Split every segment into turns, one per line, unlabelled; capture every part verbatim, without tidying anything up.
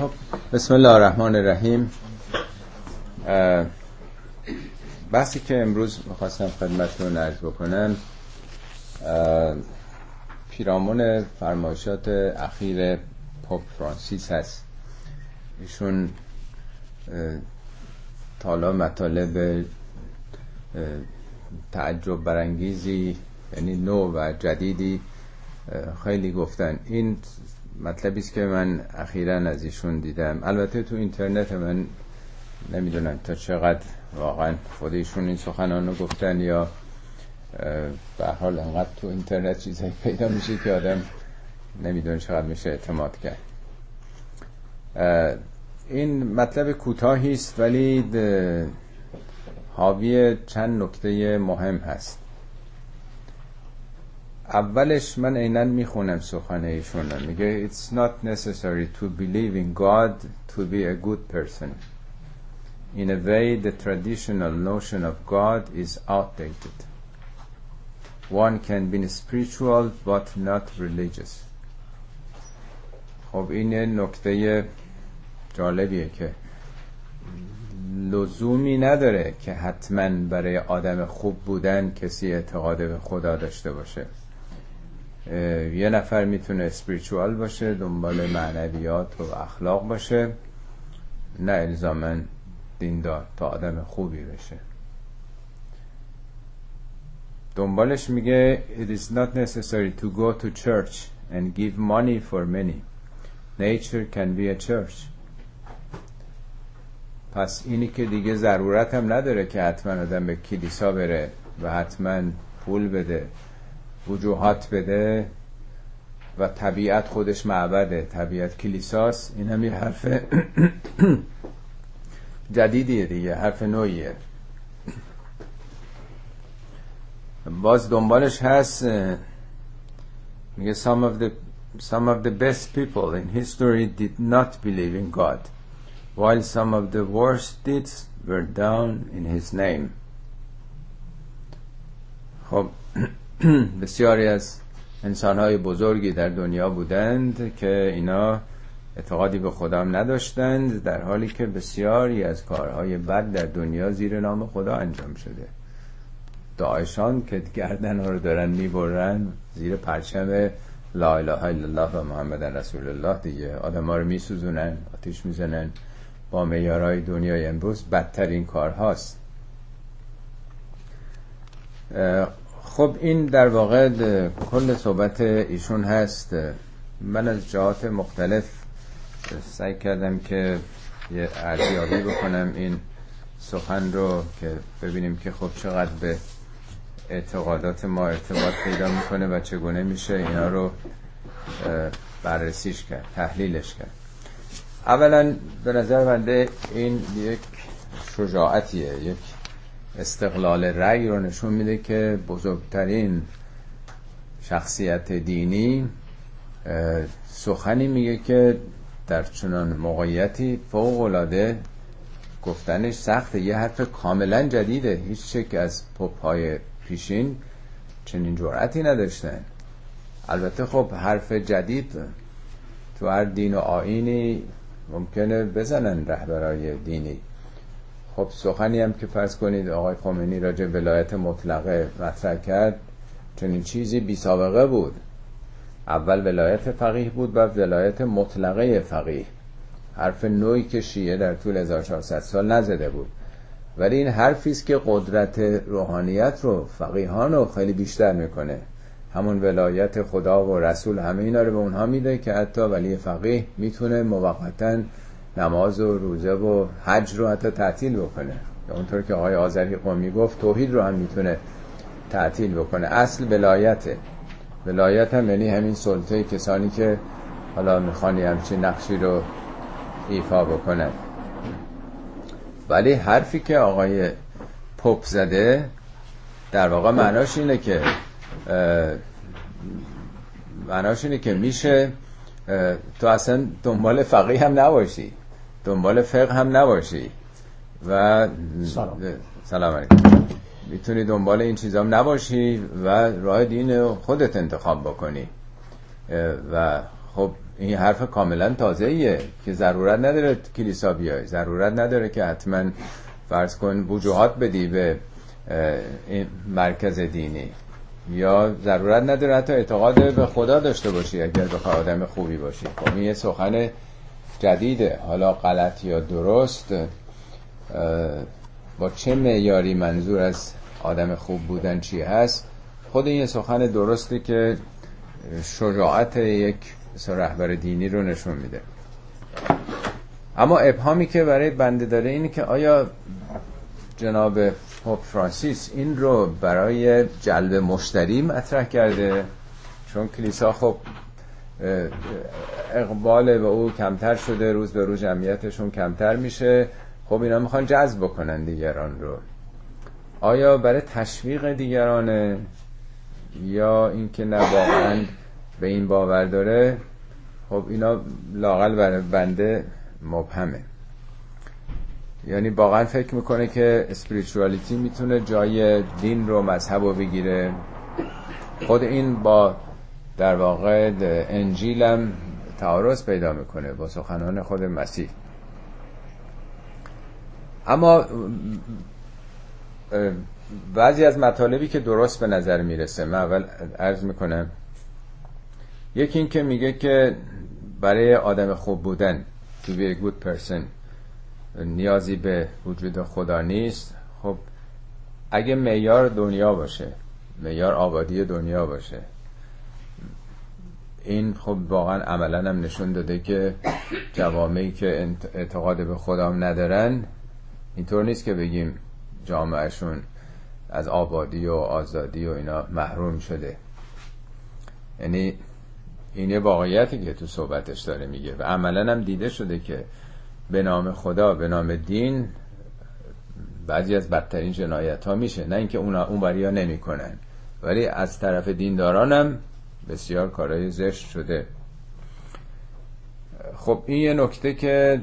خب بسم الله الرحمن الرحیم. بحثی که امروز میخواستم خدمتتون عرض بکنم پیرامون فرمایشات اخیر پاپ فرانسیس هست. ایشون تا حالا مطالب تعجب برانگیزی، یعنی نو و جدیدی خیلی گفتن. این مطلبی است که من اخیراً از ایشون دیدم. البته تو اینترنت من نمیدونم تا چقدر واقعا خود ایشون این سخنانو گفتن یا به هر حال انقدر تو اینترنت چیزایی پیدا میشه که آدم نمیدونه چقدر میشه اعتماد کرد. این مطلب کوتاهی است ولی حاوی چند نکته مهم هست. اولش من عیناً میخونم سخن ایشون، میگه It's not necessary to believe in God to be a good person. In a way the traditional notion of God is outdated. One can be spiritual but not religious. خب این نکته جالبیه که لزومی نداره که حتما برای آدم خوب بودن کسی اعتقاد به خدا داشته باشه. یه نفر میتونه اسپریچوال باشه، دنبال معنویات و اخلاق باشه، نه الزاماً دیندار تا آدم خوبی بشه. دنبالش میگه It is not necessary to go to church and give money for many. Nature can be a church. پس اینی که دیگه ضرورت هم نداره که حتما آدم به کلیسا بره و حتما پول بده، وجوهات بده و طبیعت خودش معبده، طبیعت کلیساست. این هم یه حرف جدیدیه دیگه، حرف نوعیه. باز دنبالش هست میگه some of the some of the best people in history did not believe in God while some of the worst deeds were done in his name. خب بسیاری از انسان‌های بزرگی در دنیا بودند که اینا اعتقادی به خدا هم نداشتند، در حالی که بسیاری از کارهای بد در دنیا زیر نام خدا انجام شده. داعشان که گردن ها رو دارن میبرن زیر پرچم لا اله الا الله و محمد رسول الله دیگه، آدم ها رو میسوزونن، آتیش میزنن. با معیارهای دنیای امروز بدترین کار هاست. خب این در واقع کل صحبت ایشون هست. من از جهات مختلف سعی کردم که یه ارزیابی بکنم این سخن رو که ببینیم که خب چقدر به اعتقادات ما ارتباط پیدا میکنه و چگونه میشه اینا رو بررسیش کرد، تحلیلش کرد. اولا به نظر بنده این یک شجاعتیه، یک استقلال رأی رو نشون میده که بزرگترین شخصیت دینی سخنی میگه که در چنان موقعیتی فوق‌العاده گفتنش سخته. یه حرف کاملا جدیده، هیچ چک از پاپ‌های پیشین چنین جرأتی نداشتن. البته خب حرف جدید تو هر دین و آیینی ممکنه بزنن رهبرای دینی. خب سخنی هم که فرض کنید آقای خمینی راجع ولایت مطلقه مطرح کرد، چنین چیزی بی سابقه بود. اول ولایت فقیه بود، بعد ولایت مطلقه فقیه. حرف نوعی که شیعه در طول هزار و چهارصد سال نزده بود، ولی این حرفی است که قدرت روحانیت رو، فقیهان رو خیلی بیشتر میکنه. همون ولایت خدا و رسول همه اینا رو به اونها میده که حتی ولی فقیه میتونه موقتا نماز و روزه و حج رو حتی تعطیل بکنه، یا اونطور که آقای آذری قمی گفت توحید رو هم میتونه تعطیل بکنه. اصل ولایته. ولایت هم یعنی همین سلطه کسانی که حالا میخوانی همچین نقشی رو ایفا بکنن. ولی حرفی که آقای پوپ زده در واقع معناش اینه که معناش اینه که میشه تو اصلا دنبال فقیه هم نباشی، دنبال فقه هم نباشی و
سلام
سلام علیکم، میتونی دنبال این چیزا هم نباشی و راه دین خودت انتخاب بکنی. و خب این حرف کاملا تازه‌ایه که ضرورت نداره کلیسا بیای، ضرورت نداره که حتما فرض کن وجوهات بدی به این مرکز دینی، یا ضرورت نداره حتی اعتقاد به خدا داشته باشی اگر بخوای آدم خوبی باشی. خب این یه سخن جدیده، حالا غلط یا درست، با چه معیاری منظور از آدم خوب بودن چی هست، خود این یه سخن درسته که شجاعت یک رهبر دینی رو نشون میده. اما ابهامی که برای بنده داره اینه که آیا جناب پاپ فرانسیس این رو برای جلب مشتری مطرح کرده؟ چون کلیسا خب اقبال به او کمتر شده، روز به روز جمعیتشون کمتر میشه، خب اینا میخوان جذب بکنن دیگران رو. آیا برای تشویق دیگرانه یا اینکه نه واقعا به این باور داره؟ خب اینا لااقل برای بنده مبهمه. یعنی واقعا فکر میکنه که اسپریچوالیتی میتونه جای دین رو، مذهب رو بگیره. خود این با در واقع انجیلم تعارض پیدا میکنه، با سخنان خود مسیح. اما بعضی از مطالبی که درست به نظر میرسه، من اول عرض میکنم. یکی این که میگه که برای آدم خوب بودن to be a good person نیازی به وجود خدا نیست. خب اگه معیار دنیا باشه، معیار آبادی دنیا باشه، این خب واقعا عملا هم نشون داده که جوامعی که اعتقاد به خدا ندارن، اینطور نیست که بگیم جامعهشون از آبادی و آزادی و اینا محروم شده. یعنی این یه واقعیتی که تو صحبتش داره میگه و عملا هم دیده شده که به نام خدا، به نام دین بعضی از بدترین جنایت ها میشه. نه اینکه اونا اون بریا نمی کنن، ولی از طرف دینداران هم بسیار کارهای زشت شده. خب این یه نکته که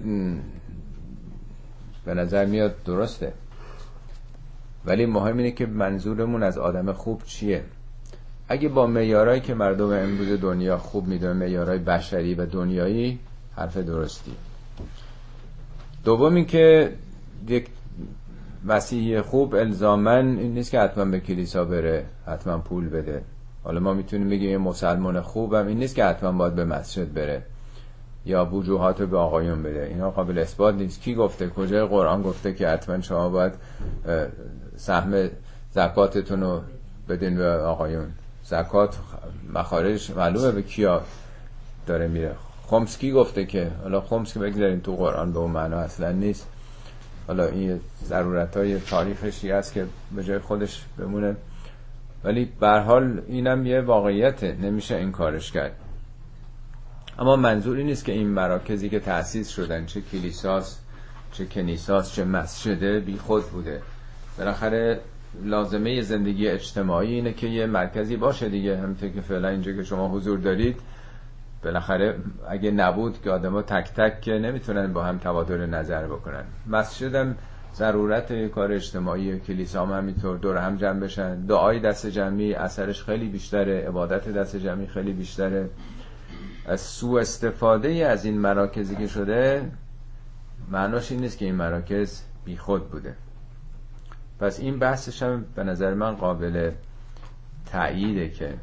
به نظر میاد درسته، ولی مهم اینه که منظورمون از آدم خوب چیه. اگه با معیارایی که مردم امروز دنیا خوب میدونن، معیارهای بشری و دنیایی، حرف درستی. دوم این که یک مسیحی خوب الزاماً این نیست که حتما به کلیسا بره، حتما پول بده. حالا ما میتونیم بگیم یه مسلمان خوبم این نیست که حتما باید به مسجد بره یا وجوهات به آقایون بده. اینا قابل اثبات نیست. کی گفته؟ کجای قرآن گفته که حتما شما باید سهم زکاتتون رو بدین به آقایون؟ زکات مخارج معلومه به کیا داره میره. خمس کی گفته که؟ حالا خمس که بگذاریم تو قرآن به اون معنا اصلا نیست. حالا این ضرورتای تاریخشی هست که به جای خودش بمونه، ولی به هر حال اینم یه واقعیته، نمیشه انکارش کرد. اما منظور این نیست که این مراکزی که تأسیس شدن، چه کلیساست چه کنیساست چه مسجده، بی خود بوده. بالاخره لازمه زندگی اجتماعی اینه که یه مرکزی باشه دیگه. همونطور که فعلا اینجا که شما حضور دارید، بالاخره اگه نبود که آدما تک تک که نمیتونن با هم تبادل نظر بکنن. مسجدم ضرورت یه کار اجتماعی، کلیسا هم همینطور، دور هم جمع بشن. دعای دست جمعی اثرش خیلی بیشتره، عبادت دست جمعی خیلی بیشتره. از سوء استفاده از این مراکزی که شده، معناش این نیست که این مراکز بی خود بوده. پس این بحثش هم به نظر من قابل تأییده که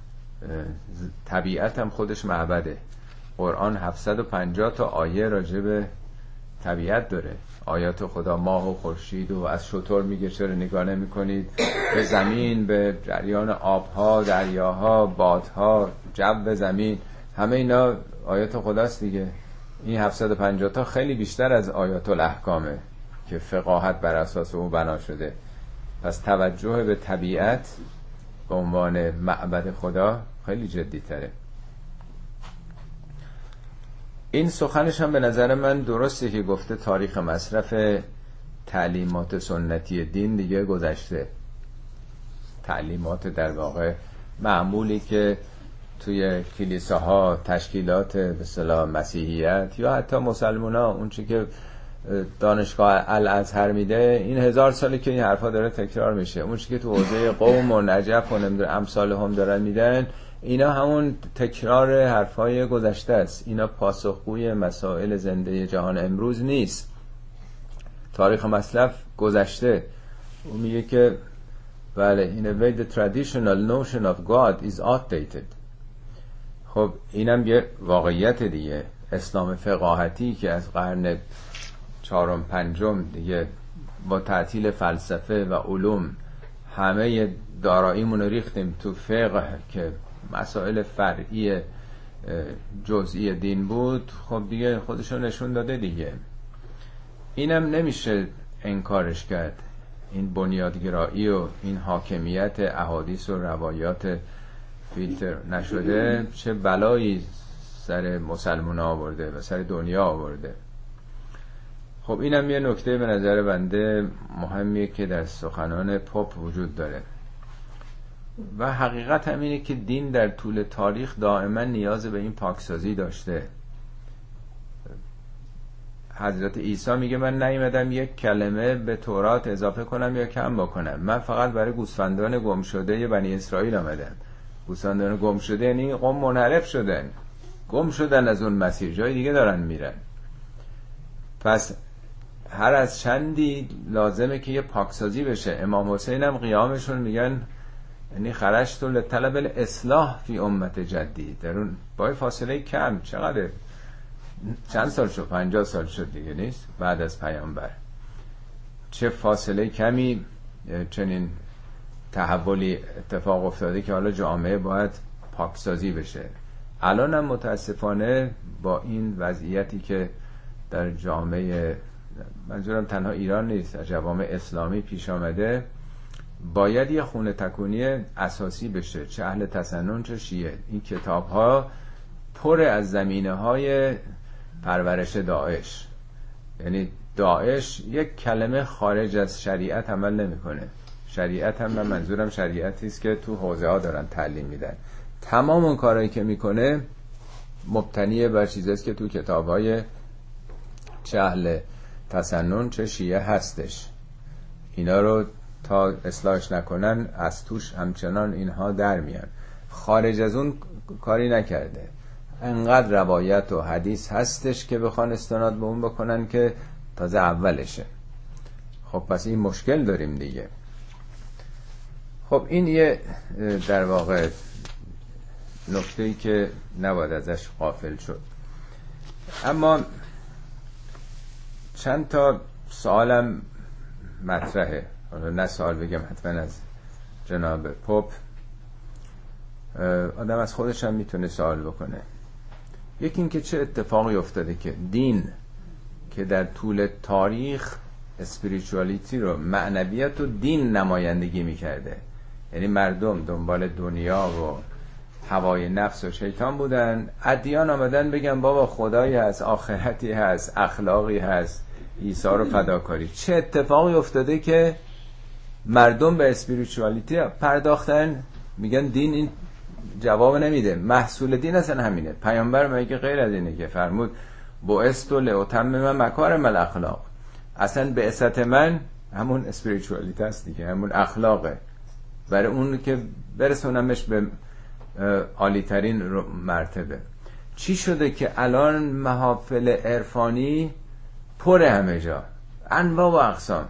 طبیعت هم خودش معبده. قرآن هفتصد و پنجاه تا آیه راجع به طبیعت داره. آیات خدا، ماه و خورشید و از شتر میگه چرا نگاه نمی کنید، به زمین، به جریان آبها، دریاها، بادها، جو زمین، همه اینا آیات خداست دیگه. این هفتصد و پنجاه تا خیلی بیشتر از آیات الاحکامه که فقاهت بر اساس اون بنا شده. پس توجه به طبیعت به عنوان معبد خدا خیلی جدی تره. این سخنش هم به نظر من درسته که گفته تاریخ مصرف تعلیمات سنتی دین دیگه گذشته. تعلیمات در واقع معمولی که توی کلیساها، تشکیلات به اصطلاح مسیحیت یا حتی مسلمونا، اون چی که دانشگاه الازهر میده، این هزار ساله که این حرفا داره تکرار میشه. اون چی که تو حوزه قوم و نجف و نمیدونم امثال هم دارن میدن، اینا همون تکرار حرفای گذشته است. اینا پاسخگوی مسائل زنده جهان امروز نیست. تاریخ مسلف گذشته. اون میگه که بله in a way the traditional notion of God is outdated. خب اینم یه واقعیت دیگه. اسلام فقاهتی که از قرن چهارم پنجم دیگه با تعطیل فلسفه و علوم همه داراییمون رو ریختیم تو فقه که مسائل فرعی جزئی دین بود، خب دیگه خودشو نشون داده دیگه. اینم نمیشه انکارش کرد. این بنیادگرایی و این حاکمیت احادیث و روایات فیلتر نشده چه بلایی سر مسلمان آورده و سر دنیا آورده. خب اینم یه نکته به نظر بنده مهمیه که در سخنان پاپ وجود داره و حقیقت هم اینه که دین در طول تاریخ دائما نیاز به این پاکسازی داشته. حضرت عیسی میگه من نیومدم یک کلمه به تورات اضافه کنم یا کم بکنم، من فقط برای گوسفندان گم شده بنی اسرائیل آمدم. گوسفندان گم شده یعنی قوم منحرف شدن، گم شدن از اون مسیر، جای دیگه دارن میرن. پس هر از چندی لازمه که یه پاکسازی بشه. امام حسین هم قیامشون میگن یعنی خرجت لطلب الاصلاح فی امت جدید، در اون با فاصله کم، چقدر چند سال شد، پنجاه سال شد دیگه نیست بعد از پیامبر، چه فاصله کمی چنین تحولی اتفاق افتاده که حالا جامعه باید پاکسازی بشه. الان هم متاسفانه با این وضعیتی که در جامعه، منظورم تنها ایران نیست، در جوامع اسلامی پیش آمده، باید یه خونه تکونی اساسی بشه، چه اهل تسنن چه شیعه. این کتاب ها پر از زمینه های پرورش داعش. یعنی داعش یک کلمه خارج از شریعت عمل نمیکنه. شریعت هم من منظورم شریعتی است که تو حوزه ها دارن تعلیم میدن. تمام اون کارهایی که میکنه مبتنی بر چیزاست که تو کتاب های چه اهل تسنن چه شیعه هستش. اینا رو تا اصلاحش نکنن از توش همچنان اینها در میان. خارج از اون کاری نکرده. انقدر روایت و حدیث هستش که بخوان استناد به اون بکنن که تازه اولشه. خب پس این مشکل داریم دیگه. خب این یه در واقع نکته‌ای که نباید ازش غافل شد. اما چند تا سوالم مطرحه، حالا نه سوال بگم حتما از جناب پاپ، آدم از خودش هم میتونه سوال بکنه. یکی این که چه اتفاقی افتاده که دین که در طول تاریخ اسپریچوالیتی رو، معنویت و دین نمایندگی میکرده، یعنی مردم دنبال دنیا و هوای نفس و شیطان بودن، ادیان آمدن بگن بابا خدایی هست، آخرتی هست، اخلاقی هست، عیسی رو فداکاری. چه اتفاقی افتاده که مردم به اسپریچوالیتی پرداختن؟ میگن دین این جواب نمیده. محصول دین اصلا همینه. پیامبر میگه غیر از اینه که فرمود بعثت لاتمم مکارم الاخلاق. اصلا بعثت من همون اسپریچوالیتی است دیگه، همون اخلاقه، برای اون که برسونمش به عالی ترین مرتبه. چی شده که الان محافل عرفانی پر همه جا، انواع و اقسام،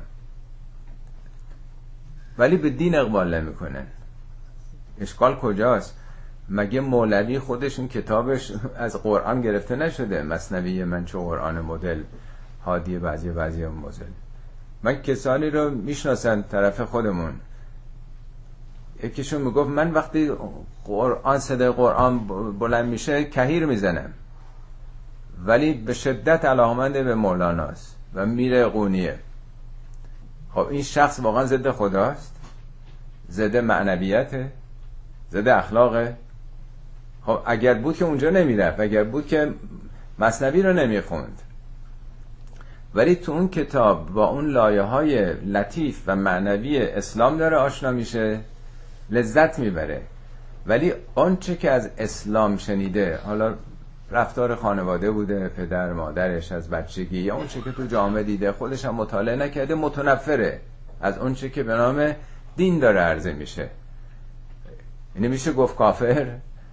ولی به دین اقبال نمیکنن؟ اشکال کجاست؟ مگه مولوی خودش این کتابش از قرآن گرفته نشده؟ مثنوی من چو قرآن مدل، هادی بعضی بعضی مدل. من کسانی رو میشناسن طرف خودمون، یکیشون میگفت من وقتی قرآن صدای قرآن بلند میشه کهیر میزنم، ولی به شدت علاقه‌مند به مولاناست و میره قونیه. خب این شخص واقعا ضد خداست؟ ضد معنویته؟ ضد اخلاقه؟ خب اگر بود که اونجا نمیرفت، اگر بود که مثنوی رو نمیخوند. ولی تو اون کتاب با اون لایه های لطیف و معنوی اسلام داره آشنا میشه، لذت میبره. ولی آنچه که از اسلام شنیده، حالا رفتار خانواده بوده، پدر مادرش از بچگی، یا اونچه که تو جامعه دیده، خودش هم مطالعه نکرده، متنفره از اونچه که به نام دین داره عرضه میشه. یعنی میشه گفت کافر؟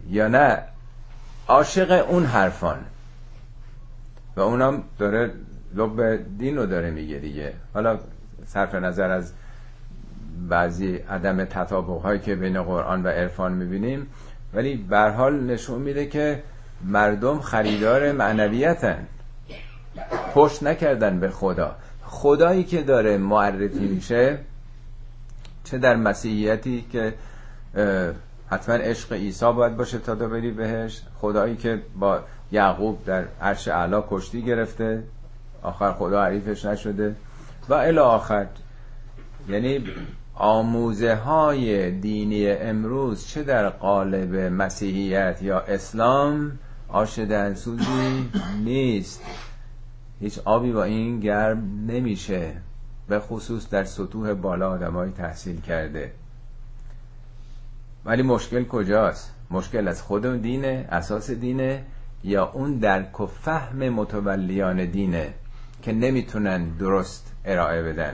یا نه عاشق اون حرفان و اونم داره لب دین رو داره میگه دیگه. حالا صرف نظر از بعضی عدم تطابق هایی که بین قرآن و عرفان میبینیم، ولی به هر حال نشون میده که مردم خریدار معنویتن، پشت نکردن به خدا. خدایی که داره معرفی میشه، چه در مسیحیتی که حتما عشق عیسی باید باشه تا تو بری بهش، خدایی که با یعقوب در عرش اعلی کشتی گرفته، آخر خدا حریفش نشده و الی آخر. یعنی آموزه های دینی امروز چه در قالب مسیحیت یا اسلام آش دهنسوزی نیست. هیچ آبی با این گرم نمیشه، به خصوص در سطوح بالا آدمای تحصیل کرده. ولی مشکل کجاست؟ مشکل از خود دینه، اساس دینه، یا اون درک و فهم متولیان دینه که نمیتونن درست ارائه بدن.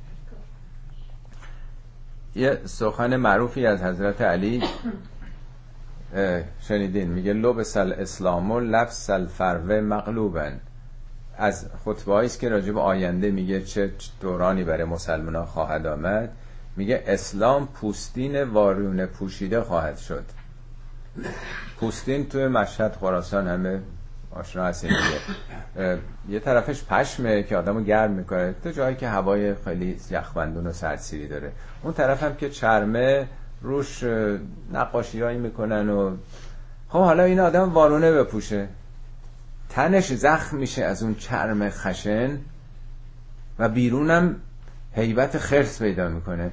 یه سخن معروفی از حضرت علی شنیدین، میگه لبس الاسلام و لبس الفرو مغلوبن. از خطبه‌ای است که راجع به آینده میگه چه دورانی برای مسلمان‌ها خواهد آمد. میگه اسلام پوستین وارونه پوشیده خواهد شد. پوستین توی مشهد خراسان همه آشنا هستین دیگه. یه طرفش پشمه که آدمو گرم میکنه، تو جایی که هوای خیلی یخبندون و سردسیری داره. اون طرف هم که چرمه روش نقاشیایی میکنن و خب حالا این آدم وارونه بپوشه، تنش زخم میشه از اون چرم خشن و بیرونم هیبت خرس پیدا میکنه.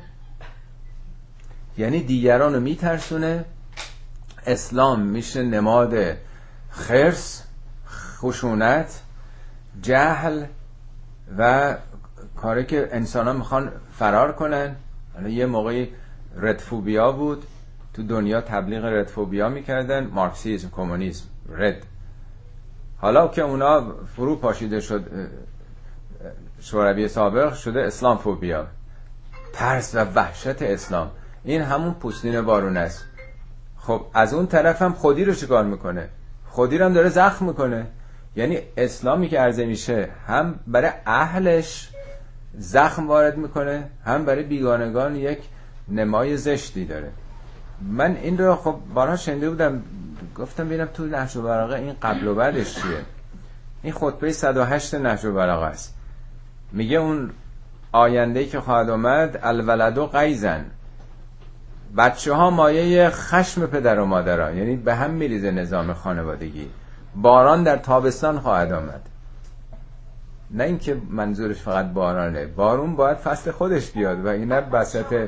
یعنی دیگرانو میترسونه. اسلام میشه نماد خرس، خشونت، جهل و کاری که انسان ها میخوان فرار کنن. یه موقعی ردفوبیا بود تو دنیا، تبلیغ ردفوبیا میکردن، مارکسیسم، کمونیسم، رد. حالا که اونا فرو پاشیده شد، شوروی سابق شده اسلام فوبیا، ترس و وحشت اسلام. این همون پوستین وارونه است. خب از اون طرف هم خودی رو چیکار میکنه؟ خودی رو هم داره زخم میکنه. یعنی اسلامی که عرضه میشه هم برای اهلش زخم وارد میکنه، هم برای بیگانگان یک نمای زشتی داره. من این رو خب بارها شنیده بودم، گفتم ببینم تو نهج البلاغه این قبل و بعدش چیه. این خطبه صد و هشت نهج البلاغه است. میگه اون آینده‌ای که خواهد آمد الولد و غیظن، بچه ها مایه خشم پدر و مادرها، یعنی به هم میریزه نظام خانوادگی. باران در تابستان خواهد آمد. نه اینکه منظورش فقط بارانه، بارون باید فصل خودش بیاد و اینا وسط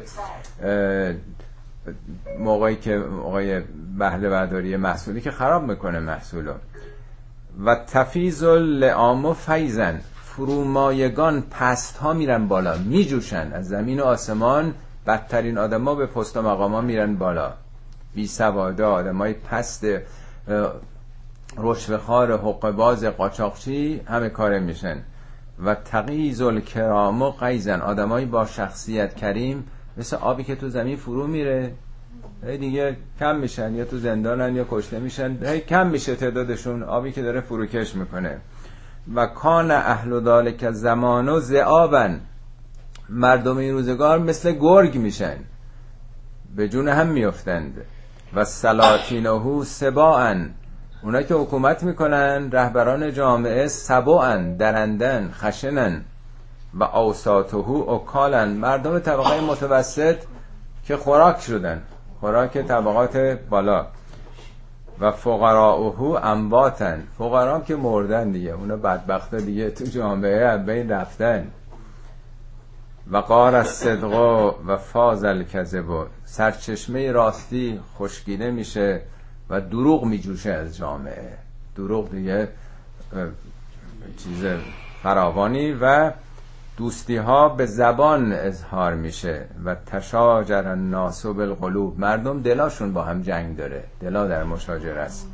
موقعی که موقع بهره برداری محصولی که خراب میکنه محصولو. و تفیض اللعام و فیضن، فرومایگان پست ها میرن بالا، میجوشن از زمین و آسمان. بدترین آدم ها به پست و مقام ها میرن بالا، بی سواده، آدم های پست، رشوه‌خوار، حقه‌باز، قاچاقچی، همه کاره میشن. و تغیظ الکرام و غیظن، آدم های با شخصیت کریم مثل آبی که تو زمین فرو میره، هی دیگه کم میشن، یا تو زندانن یا کشته میشن، هی کم میشه تعدادشون، آبی که داره فروکش میکنه. و کان اهل ذالک زمان و ذئابن، مردم این روزگار مثل گرگ میشن، به جون هم میافتند. و سلاطینه سباعن، اونایی که حکومت میکنن، رهبران جامعه، سباعن، درندن، خشنن. و اوساطه اکالن، مردم طبقه متوسط که خوراک شدن، خوراک طبقات بالا. و فقراءه امواتن، فقرا که مردن دیگه، اونا بدبختا دیگه تو جامعه از بین رفتن. و قار الصدق و فاز الکذب، سرچشمه راستی خشکیده میشه و دروغ میجوشه از جامعه. دروغ دیگه چیز فراوانی و دوستی ها به زبان اظهار میشه. و تشاجر الناس بالقلوب، مردم دلاشون با هم جنگ داره، دلا در مشاجره است.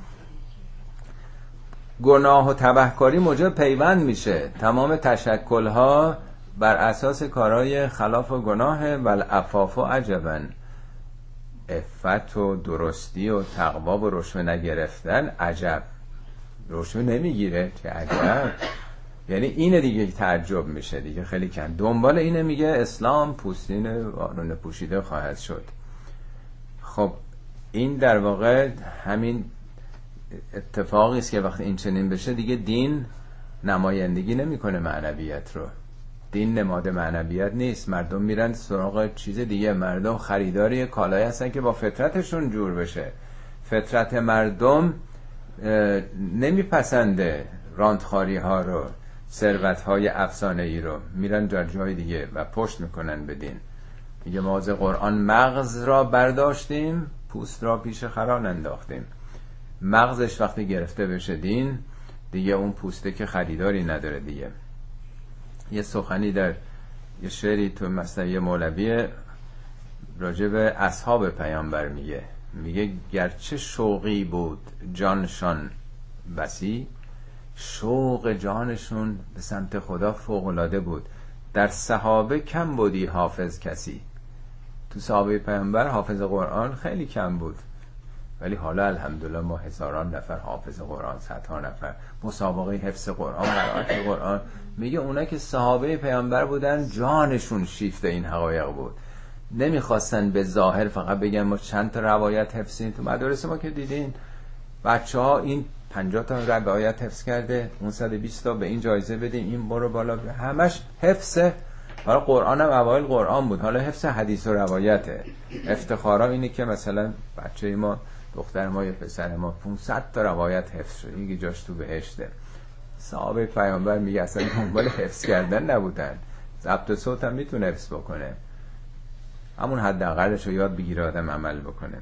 گناه و تبهکاری موجب پیوند میشه، تمام تشکل ها بر اساس کارهای خلاف و گناه. و العفاف و عجبن، عفت و درستی و تقوا و رشوه نگرفتن، عجب. رشوه نمیگیره، چه عجب. یعنی اینه دیگه تعجب میشه دیگه. خیلی کم دنبال اینه، میگه اسلام پوستین وارونه پوشیده خواهد شد. خب این در واقع همین اتفاقی است که وقتی این چنین بشه دیگه دین نمایندگی نمیکنه معنویت رو. دین نماد معنویت نیست. مردم میرن سراغ چیز دیگه. مردم خریداری کالایی هستن که با فطرتشون جور بشه. فطرت مردم نمیپسنده راندخاری ها رو، ثروت های افسانه ای رو. میرن جای جای دیگه و پشت میکنن به دین. میگه ما از قرآن مغز را برداشتیم، پوست را پیش خران انداختیم. مغزش وقتی گرفته بشه دین، دیگه اون پوسته که خریداری نداره دیگه. یه سخنی در یه شعری تو مثنوی مولوی راجع به اصحاب پیامبر میگه، میگه گرچه شوقی بود جانشان بسی، شوق جانشون به سمت خدا فوق‌العاده بود. در صحابه کم بودی حافظ کسی. تو صحابه پیامبر حافظ قرآن خیلی کم بود، ولی حالا الحمدلله ما هزاران نفر حافظ قرآن، صدها نفر مسابقه حفظ قرآن، قرائت قرآن. میگه اونا که صحابه پیامبر بودن جانشون شیفته این حقایق بود. نمیخواستن به ظاهر فقط بگن ما چند تا روایت حفظیم. تو مدارس ما که دیدین بچه ها این پنجاه تا روایت حفظ کرده، اون صد و بیست تا به این جایزه بدیم، این برو بالا، همش حفظه. حالا قرآن هم اوایل قرآن بود، حالا حفظ حدیث و روایته. افتخارا اینه که مثلا بچه ما، دختر ما یا پسر ما پانصد تا روایت حفظ شد، یکی جاش تو بهشته. صحابه پیامبر میگه اصلا دنبال حفظ کردن نبودن. ضبط صوت هم میتونه حفظ بکنه، همون حداقلش رو یاد بگیره آدم عمل بکنه.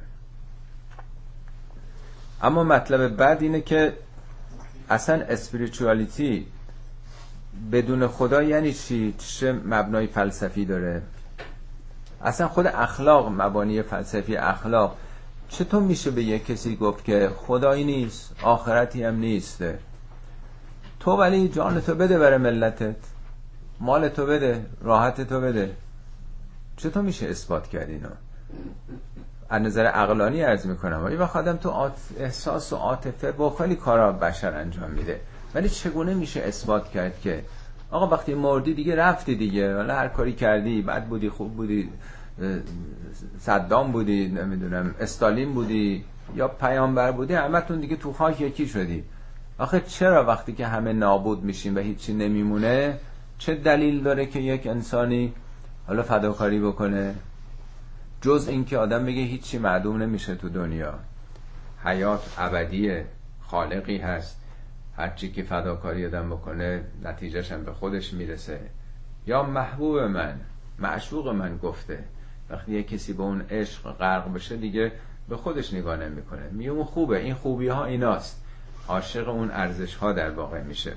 اما مطلب بعد اینه که اصلا اسپریچوالیتی بدون خدا یعنی چی؟ چه مبنای فلسفی داره؟ اصلا خود اخلاق، مبانی فلسفی اخلاق، چطور میشه به یک کسی گفت که خدایی نیست، آخرتی هم نیست، تو ولی جانتو بده برای ملتت، مالتو بده، راحتتو بده؟ چطور میشه اثبات کرد اینو؟ از نظر عقلانی عرض میکنم. ولی وقت آدم تو احساس و عاطفه با خیلی کارا بشر انجام میده، ولی چگونه میشه اثبات کرد که آقا وقتی مردی دیگه رفتی دیگه، حالا هر کاری کردی، بد بودی، خوب بودی، صدام بودی، نمیدونم استالین بودی یا پیامبر بودی، همتون دیگه تو خاک یکی شدی. آخه چرا وقتی که همه نابود میشیم و هیچی نمیمونه، چه دلیل داره که یک انسانی حالا فداکاری بکنه؟ جز این که آدم بگه هیچی معدوم نمیشه تو دنیا، حیات ابدیه، خالقی هست، هرچی که فداکاری آدم بکنه نتیجهش هم به خودش میرسه. یا محبوب من، معشوق من گفته وقتی یک کسی به اون عشق غرق بشه دیگه به خودش نگاه نمیکنه، میگه اون خوبه، این خوبی ها ایناست، عاشق اون ارزش ها در واقع میشه.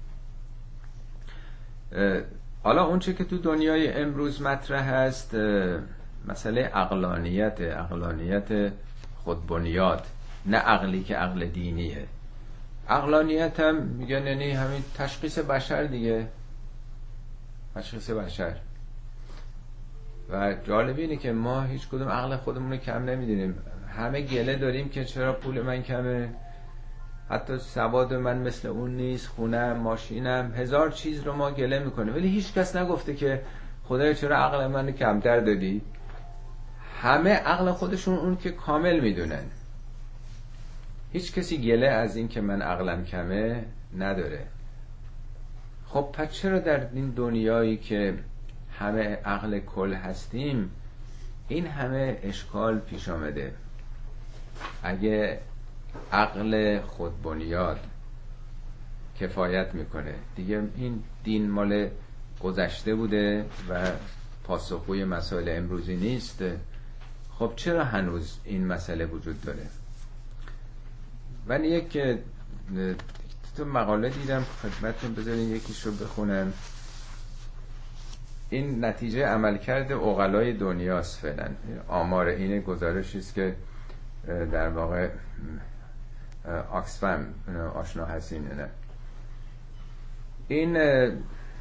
حالا اون چه که تو دنیای امروز مطرح هست مسئله عقلانیت، عقلانیت خودبنیاد، نه عقلی که عقل دینیه. عقلانیت هم میگن یعنی همین تشخیص بشر دیگه، تشخیص بشر. و جالب اینه که ما هیچ کدوم عقل خودمون رو کم نمیدونیم. همه گله داریم که چرا پول من کمه، حتی سواد من مثل اون نیست، خونم، ماشینم، هزار چیز رو ما گله میکنیم، ولی هیچ کس نگفته که خدای چرا عقل من کمتر دادی. همه عقل خودشون اون که کامل میدونن، هیچ کسی گله از این که من عقلم کمه نداره. خب پس چرا در این دنیایی که همه عقل کل هستیم این همه اشکال پیش آمده؟ اگه عقل خودبنیاد کفایت میکنه دیگه، این دین مال گذشته بوده و پاسخگوی مسائل امروزی نیست، خب چرا هنوز این مسئله وجود داره؟ من یک تو مقاله دیدم خدمتتون، بذارین یکیشو بخونم. این نتیجه عملکرد عقلای دنیاست فعلا. آمار این گزارشی است که در واقع آکسفم آشنا هستین نه؟ این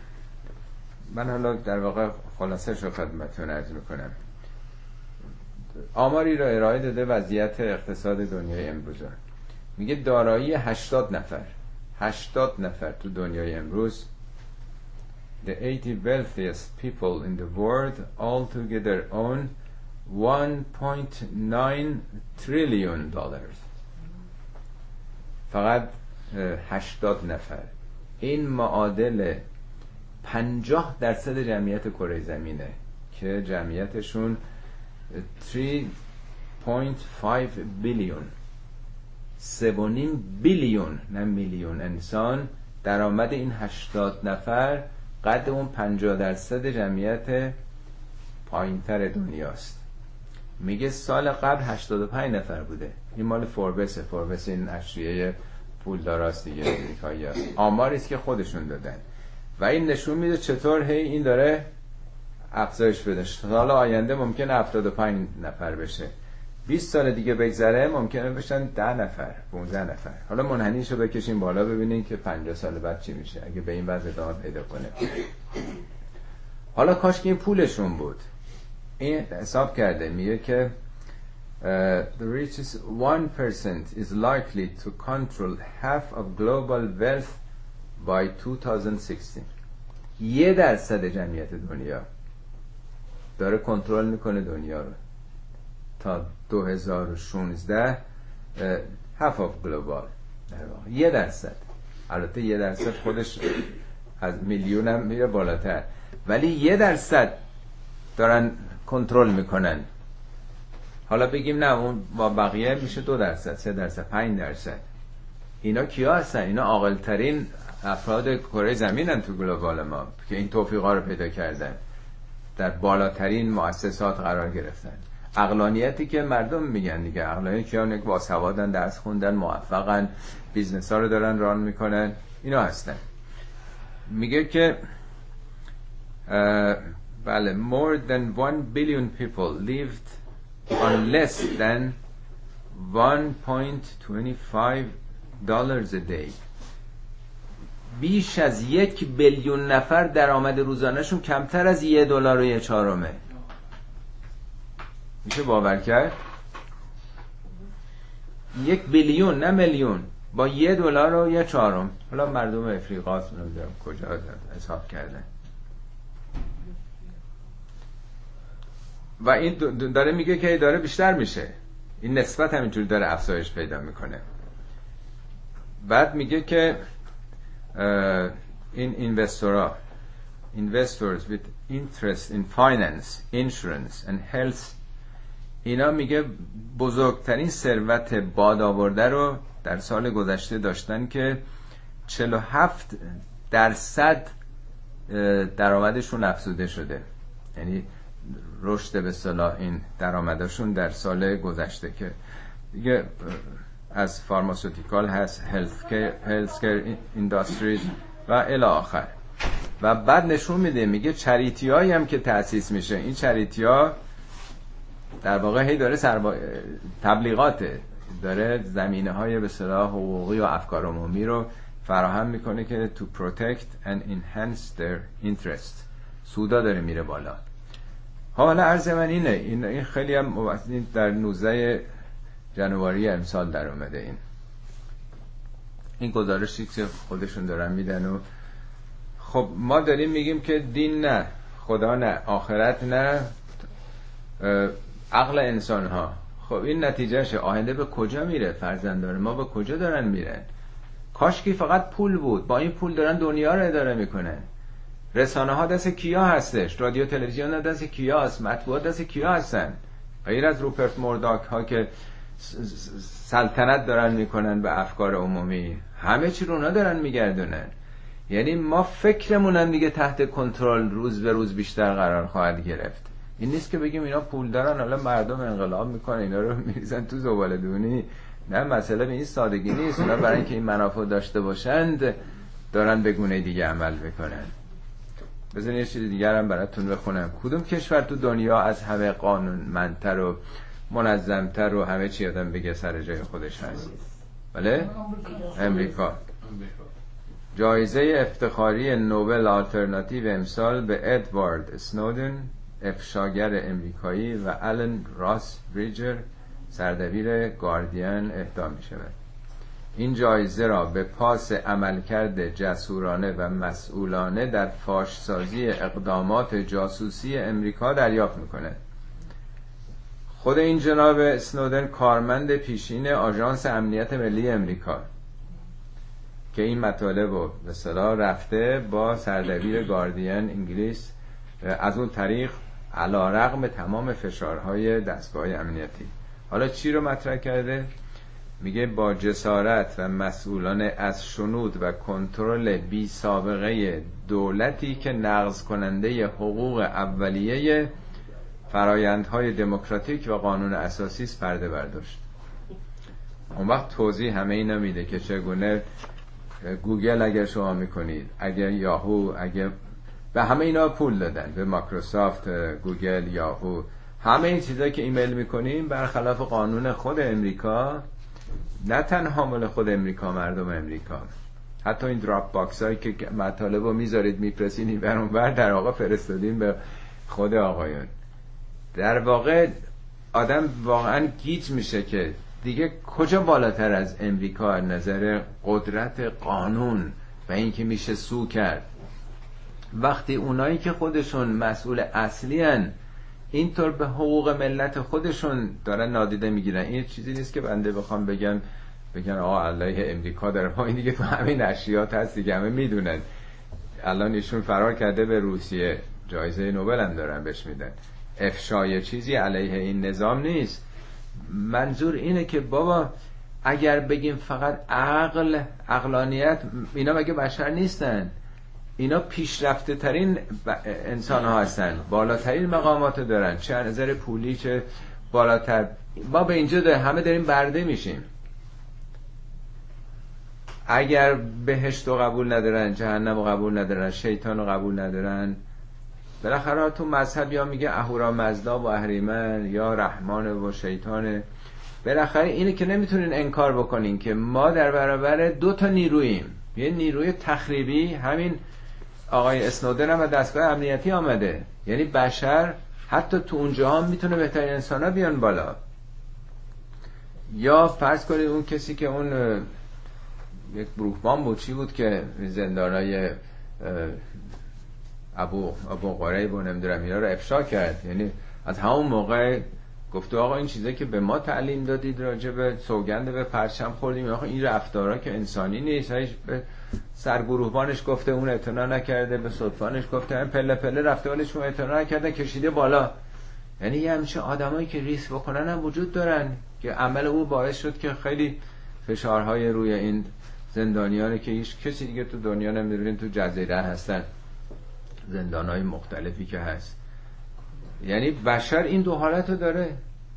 من حالا در واقع خلاصه‌اش رو خدمتتون عرض میکنم. آماری را ارائه داده وضعیت اقتصاد دنیای امروز. میگه دارایی هشتاد نفر هشتاد نفر تو دنیای امروز the eighty wealthiest people in the world all together own one point nine trillion dollars. فقط هشتاد نفر. این معادل پنجاه درصد جمعیت کره زمینه که جمعیتشون سه و پنج بیلیون سه و نیم بیلیون نه میلیون انسان. درآمد این هشتاد نفر قد اون پنجاه درصد جمعیت پایینتر دنیاست. میگه سال قبل هشتاد و پنج نفر بوده. این مال فوربس. فوربس این نشریه پولداراست دیگه، امریکایی هست. آماری است که خودشون دادن و این نشون میده چطور هی این داره افزایش بده. سال آینده ممکنه هفتاد و پنج نفر بشه، بیست سال دیگه بگذره ممکنه بشن ده نفر پانزده نفر. حالا منحنیشو بکشیم بالا ببینین که پنجاه سال بعد چی میشه اگه به این وضع ادامه پیدا کنه. حالا کاش که این پولشون بود. این حساب کرده میگه که uh, the richest one percent is likely to control half of global wealth by two thousand sixteen. یه درصد جمعیت دنیا داره کنترل میکنه دنیا رو تا دو هزار و شانزده. half of global در واقع یه درصد. البته یه درصد خودش از میلیون هم میره بالاتر، ولی یه درصد دارن کنترل میکنن. حالا بگیم نه اون با بقیه میشه دو درصد، سه درصد، پنج درصد. اینا کیا هستن؟ اینا عاقل‌ترین افراد کره زمینن تو گلوبال ما که این توفیقا رو پیدا کردن، در بالاترین مؤسسات قرار گرفتن. عقلانیتی که مردم میگن دیگه، عقلانیتی که اون با سوادن، درس خوندن، موفقن، بیزنس ها رو دارن ران میکنن، اینا هستن. میگه که بله more than one billion people lived on less than one point two five dollars a day. بیش از یک بیلیون نفر درآمد روزانهشون کمتر از یه دلار و یه چهارمه. میشه باور کرد؟ یک بیلیون نه میلیون با یه دلار و یه چهارم. حالا مردم افریقا نمیدونم کجا حساب کردن. و این داره میگه که داره بیشتر میشه. این نسبت همینجوری داره افزایش پیدا میکنه. بعد میگه که این اینوستورها investors with interest in finance, insurance and health، اینا میگه بزرگترین ثروت باد آورده رو در سال گذشته داشتن که چهل و هفت درصد درآمدشون افزوده شده. یعنی رشد به اصطلاح این درآمدشون در سال گذشته که دیگه از فارماسوتیکال هست، هلث کیر اینداستریز و الی آخر. و بعد نشون میده میگه چریتی هایی هم که تأسیس میشه، این چریتی ها در واقع هی داره سربا... تبلیغاته، داره زمینه های به اصطلاح حقوقی و افکار عمومی رو فراهم میکنه که to protect and enhance their interest. سودا داره میره بالا. حالا عرض من اینه، این, این خیلی هم در نوزده جنوری امسال در اومده. این این گزارشی که خودشون دارن میدن و خب ما داریم میگیم که دین نه، خدا نه، آخرت نه، عقل انسان ها. خب این نتیجهشه. آینده به کجا میره؟ فرزندان ما به کجا دارن میرن؟ کاش که فقط پول بود. با این پول دارن دنیا رو اداره میکنن. رسانه ها دست کیا هستش؟ رادیو تلویزیون دست کیا هست؟ مطبوعات دست کیا هستن؟ غیر از روپرت مورداک ها که سلطنت دارن میکنن به افکار عمومی، همه چی رو اونا دارن میگردونن. یعنی ما فکرمونم دیگه تحت کنترل روز به روز بیشتر قرار خواهد گرفت. این نیست که بگیم اینا پول دارن حالا مردم انقلاب میکنن اینا رو میریزن تو زباله‌دونی. نه، مسئله به این سادگی نیست. اونا برای اینکه این منافع داشته باشند دارن به گونه دیگه عمل میکنن. بذارین یه چیز دیگر هم براتون بخونم. کدوم کشور تو دنیا از همه قانونمندتر و منظمتر و همه چی آدم بگه سر جای خودش هست؟ بله؟ امریکا. جایزه افتخاری نوبل آلترناتیو امسال به ادوارد اسنودن افشاگر امریکایی و آلن راس بریجر سردبیر گاردین اهدا می شود. این جایزه را به پاس عملکرد جسورانه و مسئولانه در فاشسازی اقدامات جاسوسی امریکا دریافت میکنه. خود این جناب اسنودن کارمند پیشین آژانس امنیت ملی امریکا که این مطالب رو به اصطلاح رفته با سردبیر گاردین انگلیس از اون طریق علیرغم تمام فشارهای دستگاه امنیتی. حالا چی رو مطرح کرده؟ میگه با جسارت و مسئولانه از شنود و کنترل بی سابقه دولتی که نقض کننده حقوق اولیه فرایندهای دموکراتیک و قانون اساسی است پرده برداشت. اون وقت توضیح همه اینا میده که چگونه گوگل اگر شما میکنید، اگر یاهو، اگر به همه اینا پول دادن، به مایکروسافت، گوگل، یاهو، همه این چیزایی که ایمیل میکنیم برخلاف قانون خود امریکا، نه تنها مال خود امریکا، مردم امریکا، حتی این دراپ باکس هایی که مطالب رو میذارید میپرسید این بر اون بر در واقع فرستادیم به خود آقایون. در واقع آدم واقعا گیج میشه که دیگه کجا بالاتر از امریکا از نظر قدرت قانون و این که میشه سو کرد، وقتی اونایی که خودشون مسئول اصلی هن اینطور به حقوق ملت خودشون دارن نادیده میگیرن. این چیزی نیست که بنده بخوام بگم بگن آقا علیه امریکا داره، ما این دیگه تو همین نشریات هست دیگه، همه میدونن. الان ایشون فرار کرده به روسیه، جایزه نوبل هم دارن بهش میدن. افشای چیزی علیه این نظام نیست. منظور اینه که بابا اگر بگیم فقط عقل، عقلانیت، اینا مگه بشر نیستن؟ اینا پیشرفته ترین انسان ها هستن، بالاترین مقامات دارن، چه از نظر پولی چه بالاتر. ما به اینجا ده همه داریم برده میشیم. اگر بهشت رو قبول ندارن، جهنم رو قبول ندارن، شیطان رو قبول ندارن، بالاخره تو مذهب یا میگه اهورا مزدا و اهریمن یا رحمان و شیطانه. بالاخره اینه که نمیتونین انکار بکنین که ما در برابر دو تا نیروییم. یه نیروی تخریبی، همین آقای اسنودن هم و دستگاه امنیتی آمده، یعنی بشر حتی تو اونجا هم میتونه بهترین انسان ها بیان بالا. یا فرض کنید اون کسی که اون یک بروکمان بود، چی بود که زندانای ابو ابو غریب و نمیدونم اینا رو افشا کرد، یعنی از همون موقع گفت آقا این چیزایی که به ما تعلیم دادید راجع به سوگند به پرچم خوردیم، آقا این رفتارا که انسانی نیست. هیچ به سرگروهبانش گفته اون اعتنا نکرده، به صدفانش گفته پله پله رفته ولی شما اعتنا نکردن کشیده بالا. یعنی یه همچین آدمایی که ریسک بکنن هم وجود دارن که عمل او باعث شد که خیلی فشارهای روی این زندانیانی که هیچ کسی دیگه تو دنیا نمیدونین تو جزیره هستن، زندانهای مختلفی که هست. یعنی بشر این دو حالت رو داره.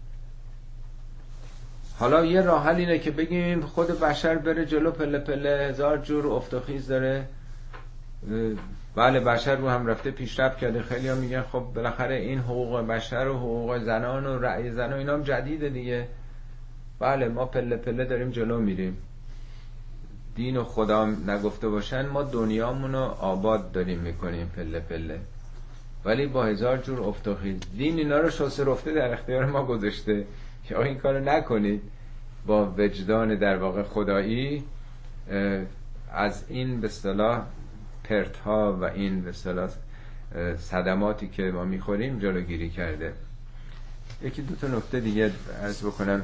حالا یه راه حل اینه که بگیم خود بشر بره جلو، پله پله هزار جور افت و خیز داره. بله بشر رو هم رفته پیشرفت کرده. خیلی ها میگن خب بالاخره این حقوق بشر و حقوق زنان و رأی زنان اینا هم جدیده دیگه. بله ما پله پله داریم جلو میریم. دین و خدا نگفته باشن ما دنیامونو آباد داریم میکنیم پله پله، ولی با هزار جور افت و خیز. دین اینا رو شسته رفته در اختیار ما گذاشته که این کارو نکنید. با وجدان در واقع خدایی از این به اصطلاح پرتها و این به اصطلاح صدماتی که ما میخوریم جلوگیری کرده. یکی دو تا نکته دیگه عرض بکنم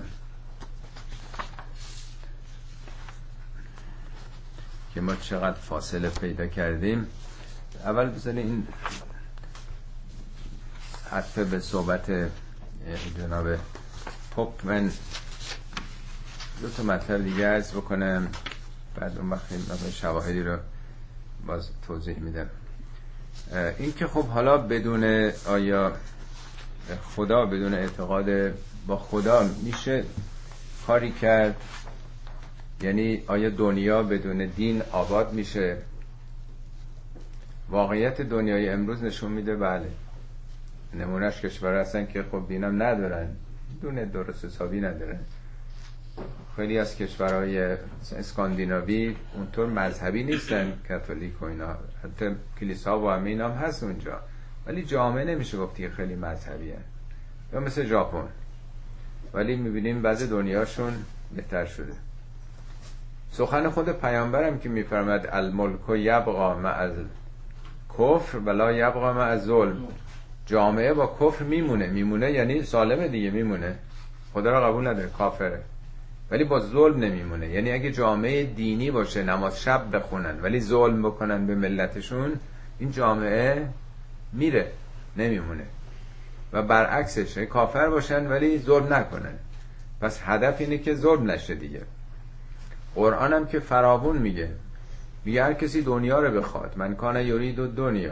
که ما چقدر فاصله پیدا کردیم. اول بذارید این عطفه به صحبت جناب پاپ من دو تا مطلب دیگه عرض بکنم، بعد اون وقت این شواهدی رو باز توضیح میدم. این که خب حالا بدون آیا خدا، بدون اعتقاد با خدا میشه کاری کرد؟ یعنی آیا دنیا بدون دین آباد میشه؟ واقعیت دنیای امروز نشون میده بله. نمونهش کشور هستن که خب دینم ندارن، دون درست حسابی ندارن. خیلی از کشورهای اسکاندیناوی اونطور مذهبی نیستن، کاتولیک و اینا، حتی کلیسا و همین هم هست اونجا، ولی جامعه نمیشه گفتی خیلی مذهبیه، یا مثل ژاپن، ولی میبینیم بعض دنیاشون بهتر شده. سخن خود پیامبرم که میفرماد الملک یبقی مع کفر ولا یبقی مع ظلم، جامعه با کفر میمونه، میمونه یعنی سالمه دیگه، میمونه، خدا را قبول نداره، کافره، ولی با ظلم نمیمونه. یعنی اگه جامعه دینی باشه، نماز شب بخونن ولی ظلم بکنن به ملتشون، این جامعه میره، نمیمونه. و برعکسش، کافر باشن ولی ظلم نکنن، پس هدف اینه که ظلم نشه دیگه. قرآن هم که فراوون میگه، میگه هر کسی دنیا رو بخواد، من کان یرید و دنیا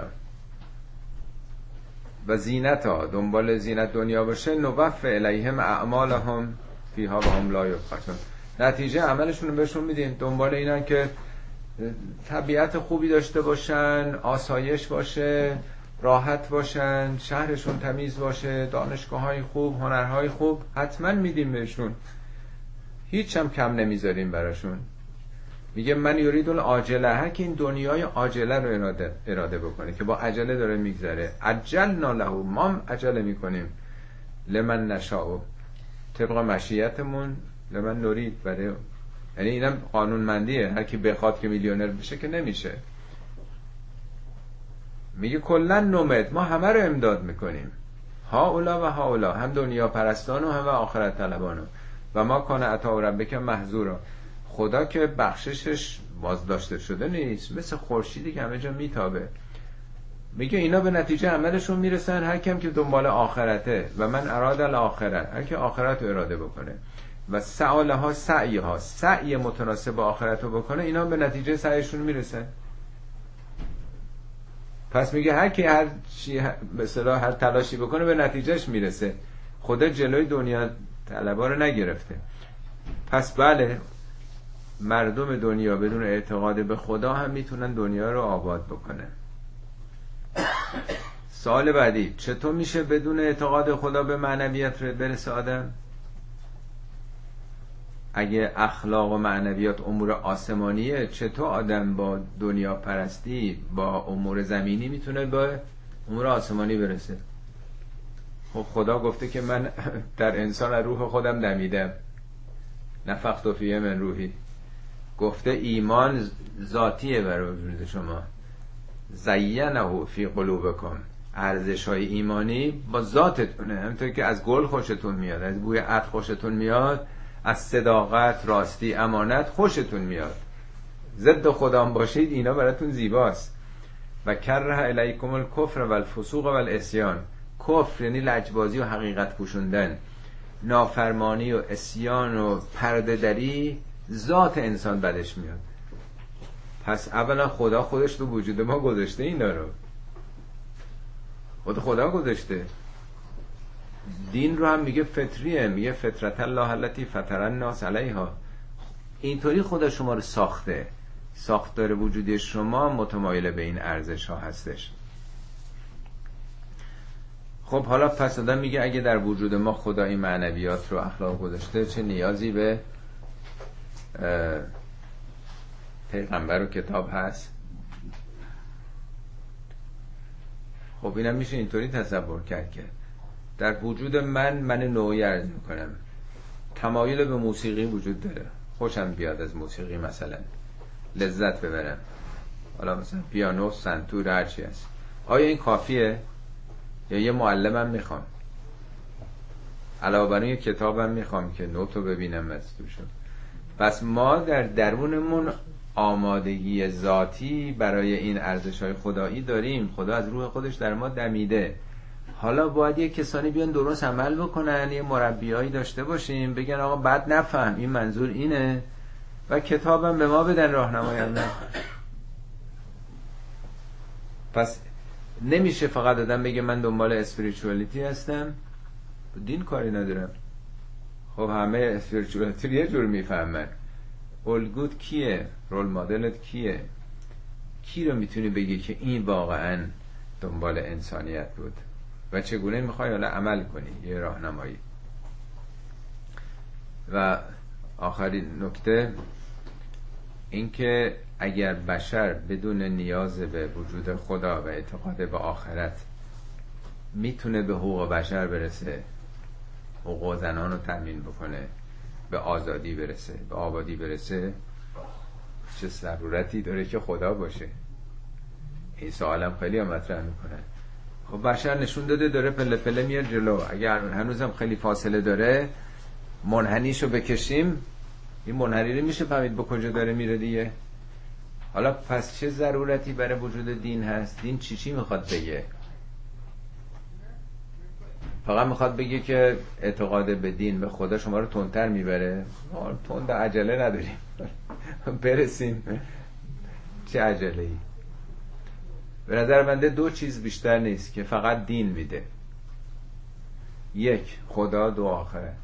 و زینتها، دنبال زینت دنیا باشه، نوفی الیهم اعمالهم فیها و هم لا یبخسون، نتیجه عملشون رو بهشون میدیم. دنبال اینن که طبیعت خوبی داشته باشن، آسایش باشه، راحت باشن، شهرشون تمیز باشه، دانشگاه‌های خوب، هنرهای خوب، حتما میدیم بهشون، هیچ هم کم نمیذاریم براشون. میگه من یرید العاجله، هر کی این دنیای عاجله رو اراده, اراده بکنه که با عجله داره میگذره، عجلنا له، ما عجله میکنیم، لمن نشاء، طبق مشیتمون، لمن نرید، برای یعنی اینم قانونمندیه، هر کی بخواد که میلیونر بشه که نمیشه. میگه کلا نمد، ما همه رو امداد میکنیم، ها اولا و ها اولا، هم دنیا پرستان و هم آخرت طلبانو، و ما کان عطا ربک محظورا، خدا که بخششش بازداشته شده نیست، مثل خورشیدی که همه جا میتابه. میگه اینا به نتیجه عملشون میرسن، هر کیم که دنبال آخرته، و من اراد الاخره، هر کی آخرت رو اراده بکنه، و سعالها سعیها، سعی متناسب با آخرت رو بکنه، اینا به نتیجه سعیشون میرسن. پس میگه هر کی هر چی به اصطلاح هر تلاشی بکنه به نتیجهش میرسه، خدا جلوی دنیا طلبا رو نگرفته. پس بله، مردم دنیا بدون اعتقاد به خدا هم میتونن دنیا رو آباد بکنن. سوال بعدی، چطور میشه بدون اعتقاد خدا به معنویت برسه آدم؟ اگه اخلاق و معنویات امور آسمانیه، چطور آدم با دنیا پرستی، با امور زمینی میتونه با امور آسمانی برسه؟ خب خدا گفته که من در انسان روح خودم دمیدم، نفخت فیه من روحی. گفته ایمان ذاتیه برای وجود شما، زینه فی قلوبکم، ارزش های ایمانی با ذاتتونه، همونطور که از گل خوشتون میاد، از بوی عطر خوشتون میاد، از صداقت، راستی، امانت خوشتون میاد. ضد خدا باشید اینا براتون زیباست. و کره الیکم الکفر و الفسوق و العصیان، کفر یعنی لجبازی و حقیقت پوشوندن، نافرمانی و عصیان و پرده دری، ذات انسان بدش میاد. پس اولا خدا خودش تو وجود ما گذاشته اینا رو، خود خدا گذاشته. دین رو هم میگه فطریه، میگه فطرت الله التي فطر الناس علیها، اینطوری خدا شما رو ساخته، ساختار وجودی شما متمایل به این ارزش ها هستش. خب حالا پس آدم میگه اگه در وجود ما خدا این معنویات رو، اخلاق گذاشته، چه نیازی به پیغمبر و کتاب هست؟ خب اینم میشه اینطوری تصور کرد که در وجود من، من نوعی عرض میکنم، تمایل به موسیقی وجود داره، خوشم بیاد از موسیقی، مثلا لذت ببرم، حالا مثلا پیانو، سنتور، هرچی هست. آیا این کافیه؟ یا یه معلمم میخوام، علاوه بر این یه کتابم میخوام که نوتو ببینم از توشو. پس ما در درونمون آمادگی ذاتی برای این ارزش‌های خدایی داریم، خدا از روح خودش در ما دمیده. حالا باید یه کسانی بیان درست عمل بکنن، یه مربیایی داشته باشیم بگن آقا بد نفهم، این منظور اینه، و کتابم به ما بدن راهنمایانه. پس نمیشه فقط آدم بگه من دنبال اسپریچوالیتی هستم، دین کاری ندارم. خب همه اسپریچوالیتی یه جور میفهمن. الگوت کیه؟ رول مدلت کیه؟ کی رو میتونی بگی که این واقعا دنبال انسانیت بود و چگونه میخوای حالا عمل کنی؟ یه راهنمایی. و آخرین نکته این که اگر بشر بدون نیاز به وجود خدا و اعتقاد به آخرت میتونه به حقوق بشر برسه، حقوق زنان رو تامین بکنه، به آزادی برسه، به آبادی برسه، چه ضرورتی داره که خدا باشه؟ این سوالم خیلی هم مطرح میکنه. خب بشر نشون داده داره پله پله میاد جلو. اگر هنوزم خیلی فاصله داره، منحنیشو بکشیم، این منحنی رو میشه فهمید به کجا داره میره دیگه. حالا پس چه ضرورتی برای وجود دین هست؟ دین چی چی میخواد بگه؟ فقط میخواد بگه که اعتقاد به دین به خدا شما رو تندتر میبره. تند عجله نداریم برسیم، چه عجله ای؟ به نظر بنده دو چیز بیشتر نیست که فقط دین میده. یک، خدا، دو، آخرت.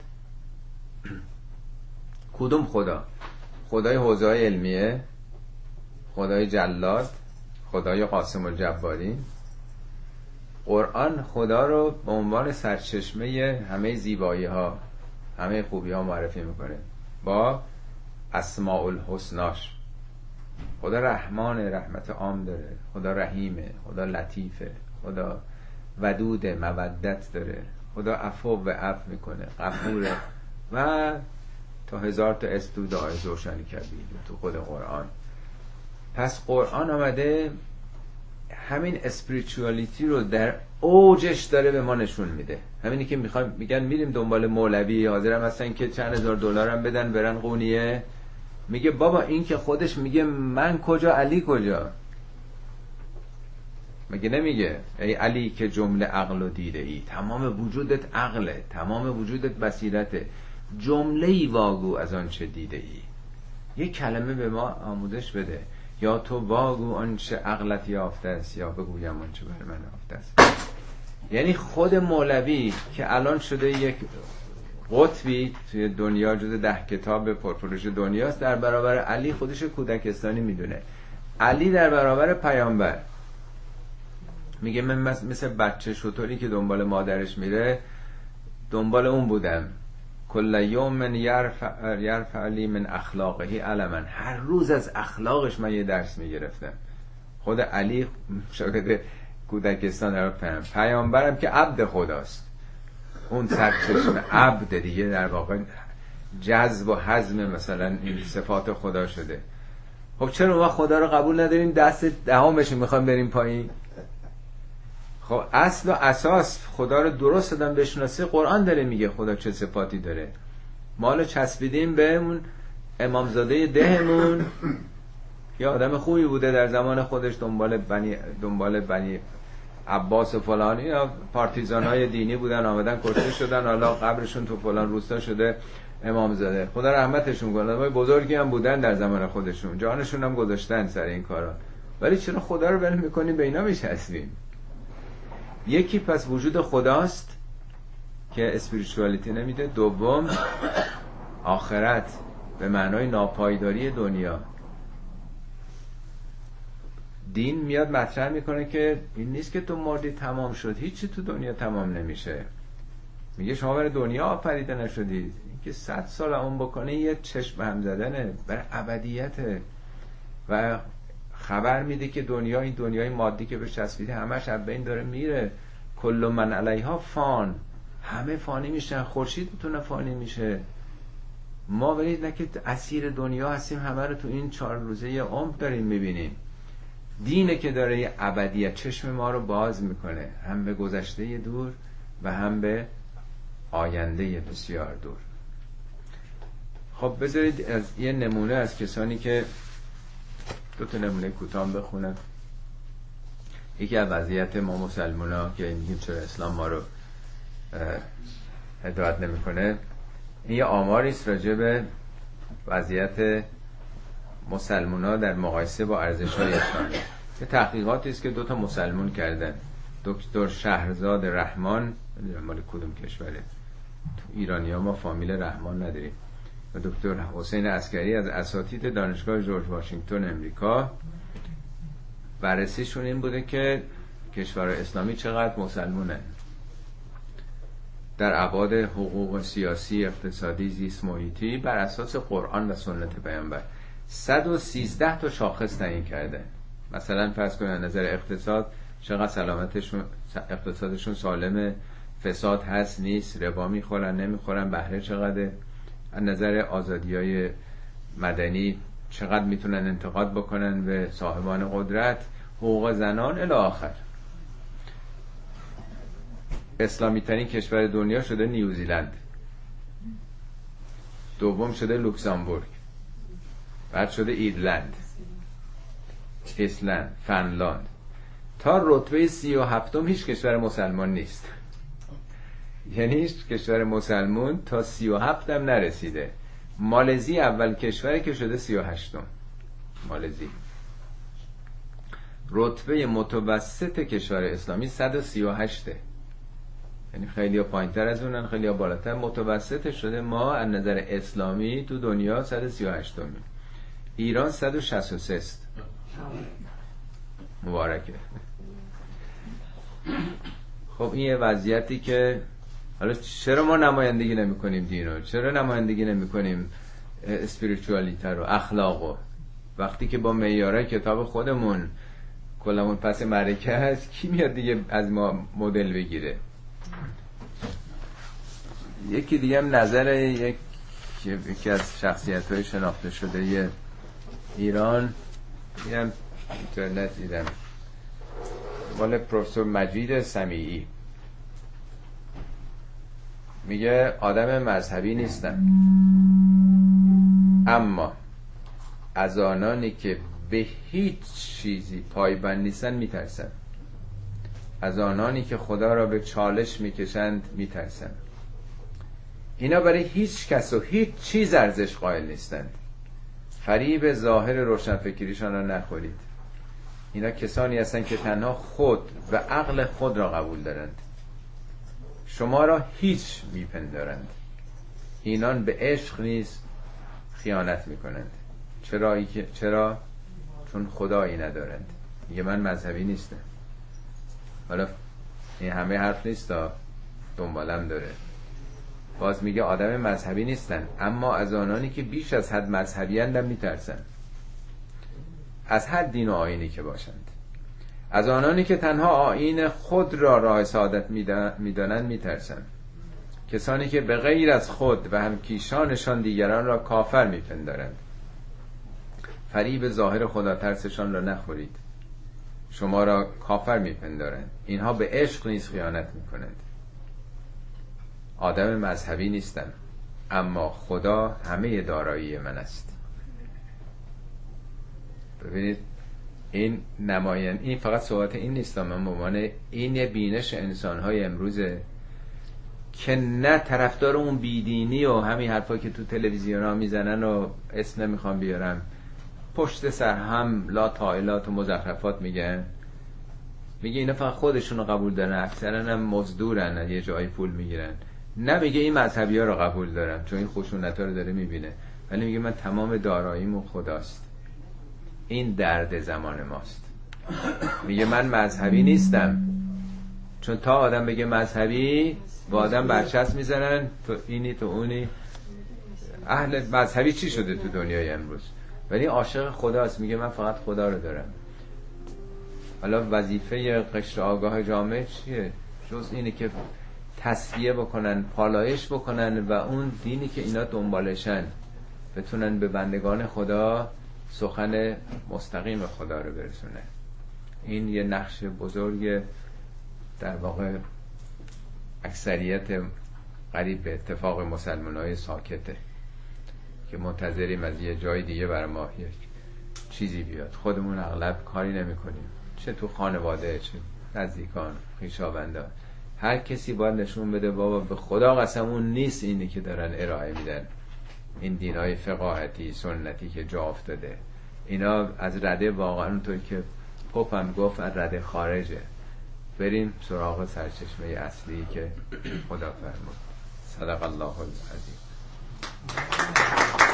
کدوم خدا؟ خدای حوزه‌های علمیه، خدای جلاد، خدای قاسم الجبارین. قرآن خدا رو به عنوان سرچشمه همه زیبایی ها، همه خوبی ها معرفی میکنه با اسماء الحسناش. خدا رحمان، رحمت عام داره، خدا رحیمه، خدا لطیفه، خدا ودود، مودت داره، خدا عفو و عفو میکنه، غفوره و تا هزار تا اسم تو آیه روشن کردید تو خود قرآن. پس قرآن آمده همین اسپریچوالیتی رو در اوجش داره به ما نشون میده. همینی که میخوایم، میگن میریم دنبال مولوی، حاضرم هستن که چند هزار دلارم بدن برن قونیه. میگه بابا این که خودش میگه من کجا، علی کجا؟ مگه نمیگه ای علی که جمله عقل و دیده ای، تمام وجودت عقله، تمام وجودت بصیرته، جمله ای واگو از آن چه دیده ای. یک کلمه به ما آموزش بده، یا تو واگو آنچه عقلت یافته است، یا بگویم آنچه بر من یافته است. یعنی خود مولوی که الان شده یک قطبی توی دنیا، جز ده کتاب پرفروش دنیاست، در برابر علی خودش کودکستانی میدونه. علی در برابر پیامبر میگه من مثل بچه شطوری که دنبال مادرش میره، دنبال اون بودم. کل یوم یرفع یرفع لی من اخلاقه علما، هر روز از اخلاقش من یه درس میگرفتم. خود علی شاگرد کودکستان در پیام پیامبرم که عبد خداست، اون سرچشمه عبد دیگه، در واقع جذب و هضم مثلا این صفات خدا شده. خب چرا ما خدا رو قبول نداریم؟ دست دهم بشیم میخوایم بریم پایین. خب اصل و اساس خدا رو درست دادن بشناسی. قرآن داره میگه خدا چه صفاتی داره. ما رو چسبیدیم به اون امامزاده دهمون که آدم خوبی بوده در زمان خودش، دنبال بنی دنبال بنی عباس و فلانی یا پارتیزانای دینی بودن، آمدن کشته شدن، حالا قبرشون تو فلان روستا شده امامزاده. خدا رحمتشون کنه. آدمای بزرگی هم بودن در زمان خودشون، جانشون هم گذاشتن سر این کارا. ولی چرا خدا رو ول میکنیم به اینا میچسبیم؟ یکی پس وجود خداست که اسپریچوالیتی نمیده. دوم آخرت به معنای ناپایداری دنیا. دین میاد مطرح میکنه که این نیست که تو مردی تمام شد، هیچی تو دنیا تمام نمیشه. میگه شما برای دنیا آفریده نشدید، اینکه صد سال اون بکنه یه چشم هم زدنه، برای ابدیته. و خبر میده که دنیا، این دنیای مادی که به چسبیده همش از بین داره میره. کل من علیها فان، همه فانی میشن، خورشید میتونه فانی میشه. ما ولی نه که اسیر دنیا هستیم، همه رو تو این چهار روزه یه عمر داریم میبینیم. دینه که داره یه ابدیت چشم ما رو باز میکنه، هم به گذشته دور و هم به آینده بسیار دور. خب بذارید از یه نمونه از کسانی که دو تا نمونه کوتاه بخونم. یکی از وضعیت ما مسلمونا که میگیم چرا اسلام ما رو هدایت نمیکنه، این یه آماری است راجع به وضعیت مسلمونا در مقایسه با ارزش‌های اسلامی. یه تحقیقاتی است که دو تا مسلمون کردن. دکتر شهرزاد رحمان، نمیدونم مال کدوم کشوره، تو ایرانی‌ها ما فامیل رحمان نداریم، و دکتر حسین عسکری از اساتید دانشگاه جورج واشنگتن امریکا. بررسیشون این بوده که کشور اسلامی چقدر مسلمونه در ابعاد حقوق سیاسی، اقتصادی، زیست محیطی بر اساس قرآن و سنت پیامبر. صد و سیزده تا شاخص تعیین کرده. مثلا فرض کنید از نظر اقتصاد چقدر سلامتشون اقتصادشون سالمه، فساد هست نیست، ربا میخورن نمیخورن، بهره چقدر، از نظر آزادی‌های مدنی چقدر میتونن انتقاد بکنن به صاحبان قدرت، حقوق زنان الی آخر. اسلامی ترین کشور دنیا شده نیوزیلند، دوم شده لوکزامبورگ، بعد شده ایرلند، ایسلند، فنلاند. تا رتبه سی و هفتم هیچ کشور مسلمان نیست. یعنی هیچ کشور مسلمان تا سی و هفتم نرسیده. مالزی اول کشوری که شده سی و هشتم. مالزی. رتبه متوسط کشور اسلامی صد و سی و هشت. یعنی خیلی ها پایین تر از اونن، خیلی ها بالاتر. متوسط شده ما از نظر اسلامی تو دنیا صد و سی و هشت. ایران صد و شصت و سه است. مبارکه. خب این یه وضعیتی که حالا چرا ما نمایندگی نمی کنیم دینو؟ چرا نمایندگی نمی کنیم اسپریچوالیته رو، اخلاقو؟ وقتی که با معیارهای کتاب خودمون کلمون پس معرکه هست، کی میاد دیگه از ما مدل بگیره؟ یکی دیگه هم نظر یک یکی از شخصیت‌های شناخته شده ی ایران، میرم اینترنت دیدم، مال پروفسور مجید سمیعی، میگه آدم مذهبی نیستم، اما از آنانی که به هیچ چیزی پایبند نیستن میترسن، از آنانی که خدا را به چالش میکشند میترسن. اینا برای هیچ کس و هیچ چیز ارزش قائل نیستند. فریب ظاهر روشنفکریشان را نخورید. اینا کسانی هستند که تنها خود و عقل خود را قبول دارند، شما را هیچ میپندارند. اینان به عشق نیز خیانت میکنند. چرا؟ چرا؟ چون خدایی ندارند. میگه من مذهبی نیستم. حالا این همه حرف نیست تا دنبالم داره. باز میگه آدم مذهبی نیستن، اما از آنانی که بیش از حد مذهبی اندم میترسن، از هر دین و آیینی که باشند. از آنانی که تنها آیین خود را راه سعادت میدانند میترسن. کسانی که به غیر از خود و همکیشانشان دیگران را کافر میپندارند. فریب ظاهر خدا ترسشان را نخورید. شما را کافر میپندارند. اینها به عشق نیز خیانت میکنند. آدم مذهبی نیستم، اما خدا همه دارایی من است. ببینید این نمایان، این فقط صحبت این نیست، من به عنوان این بینش انسان‌های امروزه که نه طرفدار اون بیدینی و همین حرفا که تو تلویزیون‌ها میزنن و اسم نمیخوام بیارم، پشت سر هم لا طائلات و مزخرفات میگن، میگه اینا فقط خودشونو قبول دارن، اکثرا هم مزدورن، یه جایی پول میگیرن. نه میگه این مذهبی ها رو قبول دارم چون این خشونت ها رو داره میبینه، ولی میگه من تمام داراییمو خداست. این درد زمان ماست. میگه من مذهبی نیستم، چون تا آدم بگه مذهبی با آدم برچسب میزنن، تو اینی تو اونی. اهل مذهبی چی شده تو دنیای امروز؟ ولی عاشق خداست. میگه من فقط خدا رو دارم. حالا وظیفه قشر آگاه جامعه چیه جز اینه که تصفیه بکنن، پالایش بکنن و اون دینی که اینا دنبالشن بتونن به بندگان خدا سخن مستقیم خدا رو برسونه. این یه نقش بزرگ در واقع اکثریت قریب به اتفاق مسلمانای ساکته که منتظریم از یه جای دیگه بر ما یک چیزی بیاد. خودمون اغلب کاری نمی کنیم، چه تو خانواده چه نزدیکان خویشاوندان. هر کسی باید نشون بده بابا به خدا قسم اون نیست اینی که دارن ارائه میدن، این دینای فقاهتی سنتی که جا افتاده، اینا از رده واقعا اونطور که پاپم گفت از رده خارجه. بریم سراغ سرچشمه اصلی که خدا فرمود. صدق الله العظیم.